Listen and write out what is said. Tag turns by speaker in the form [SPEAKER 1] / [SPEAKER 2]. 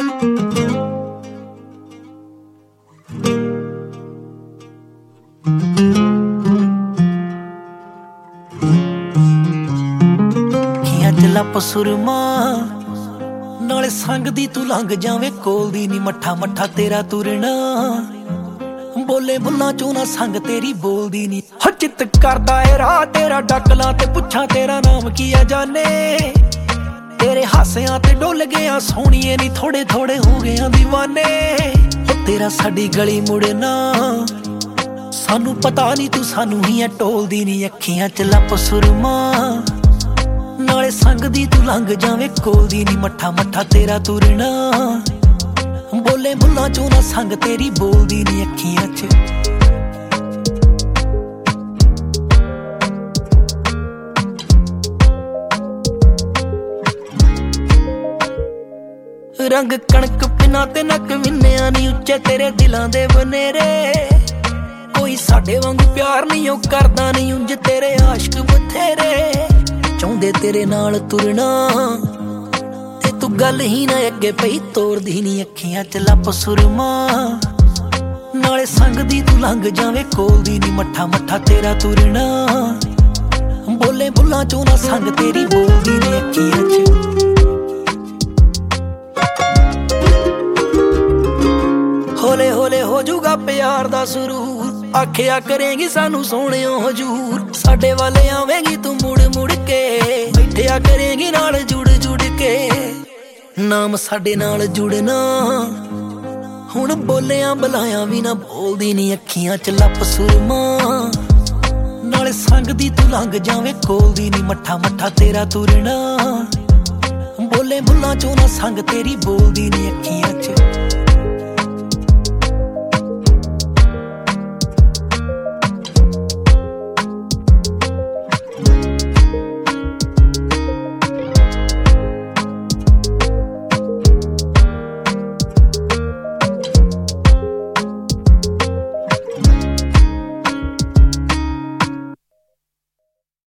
[SPEAKER 1] ਲੱਪ ਸੁਰਮਾ ਨਾਲੇ ਸੰਗ ਦੀ ਤੂੰ ਲੰਘ ਜਾਵੇਂ ਕੋਲ ਦੀ ਨੀ ਮੱਠਾ ਮੱਠਾ ਤੇਰਾ ਤੁਰਨਾ ਬੋਲੇ ਬੁੱਲਾਂ ਚੋਂ ਨਾ ਸੰਗ ਤੇਰੀ ਬੋਲਦੀ ਨੀ ਹੋ ਚਿੱਤ ਕਰਦਾ ਏ ਰਾਹ ਤੇਰਾ ਡੱਕਲਾਂ ਤੇ ਪੁੱਛਾਂ ਤੇਰਾ ਨਾਮ ਕੀ ਆ ਜਾਨੇ ਤੇਰੇ ਹਾਸਿਆਂ ਤੇ ਡੁੱਲ ਗਿਆ ਸੋਹਣੀਏ ਨੀ ਥੋੜੇ ਥੋੜੇ ਹੋ ਗਿਆ ਦੀਵਾਨੇ ਹੋ ਤੇਰਾ ਸਾਡੀ ਗਲੀ ਮੁੜਨਾ ਸਾਨੂੰ ਪਤਾ ਨੀ ਤੂੰ ਸਾਨੂੰ ਹੀ ਟੋਲਦੀ ਨੀ ਅੱਖੀਆਂ ਚ ਲੱਪ ਸੁਰਮਾ ਨਾਲੇ ਸੰਗ ਦੀ ਤੂੰ ਲੰਘ ਜਾਵੇਂ ਕੋਲ ਦੀ ਨੀ ਮੱਠਾ ਮੱਠਾ ਤੇਰਾ ਤੁਰਨਾ ਬੋਲੇ ਬੁੱਲਾਂ ਚੋਂ ਨਾ ਸੰਗ ਤੇਰੀ ਬੋਲਦੀ ਨੀ ਅੱਖੀਆਂ ਚ ਰੰਗ ਕਣਕ ਪਿਨਾ ਤੇ ਨੱਕ ਵਿੰਨਿਆ ਨੀ ਉੱਚੇ ਤੇਰੇ ਦਿਲਾਂ ਦੇ ਬਨੇਰੇ ਕੋਈ ਸਾਡੇ ਵਾਂਗੂ ਪਿਆਰ ਨਹੀਂ ਉਹ ਕਰਦਾ ਨਹੀਂ ਉਂਝ ਤੇਰੇ ਆਸ਼ਕ ਬਥੇਰੇ ਚਾਹੁੰਦੇ ਤੇਰੇ ਨਾਲ ਤੁਰਨਾ ਤੇ ਤੂੰ ਗੱਲ ਹੀ ਨਾ ਅੱਗੇ ਪਈ ਤੋਰਦੀ ਨੀ ਅੱਖੀਆਂ ਚ ਲੱਪ ਸੁਰਮਾ ਨਾਲੇ ਸੰਗ ਦੀ ਤੂੰ ਲੰਘ ਜਾਵੇਂ ਕੋਲ ਦੀ ਨੀ ਮੱਠਾ ਮੱਠਾ ਤੇਰਾ ਤੁਰਨਾ ਬੋਲੇ ਬੁੱਲਾਂ ਚੋਂ ਨਾ ਸੰਗ ਤੇਰੀ ਬੋਲਦੀ ਨੀ ਅੱਖੀਆਂ ਚ ਹੌਲੇ ਹੌਲੇ ਹੋ ਜੂਗਾ ਪਿਆਰ ਦਾ ਸਰੂਰ ਆਖਿਆ ਕਰੇਂਗੀ ਸਾਨੂੰ ਸੋਹਣਿਓ ਹਜੂਰ ਸਾਡੇ ਵੱਲ ਆਵੇਂਗੀ ਤੂੰ ਮੁੜ ਮੁੜ ਕੇ ਬੈਠਿਆ ਕਰੇਂਗੀ ਨਾਲ ਜੁੜ ਜੁੜ ਕੇ ਨਾਮ ਸਾਡੇ ਨਾਲ ਜੁੜਨਾ ਹੁਣ ਬੋਲਿਆਂ ਬੁਲਾਇਆ ਵੀ ਨਾ ਬੋਲਦੀ ਨੀ ਅੱਖੀਆਂ ਚ ਲੱਪ ਸੁਰਮਾ ਨਾਲੇ ਸੰਗ ਦੀ ਤੂੰ ਲੰਘ ਜਾਵੇਂ ਕੋਲ ਦੀ ਨੀ ਮੱਠਾ ਮੱਠਾ ਤੇਰਾ ਤੁਰਨਾ ਬੋਲੇ ਬੁੱਲਾਂ ਚੋਂ ਨਾ ਸੰਗ ਤੇਰੀ ਬੋਲਦੀ ਨੀ ਅੱਖੀਆਂ ਚ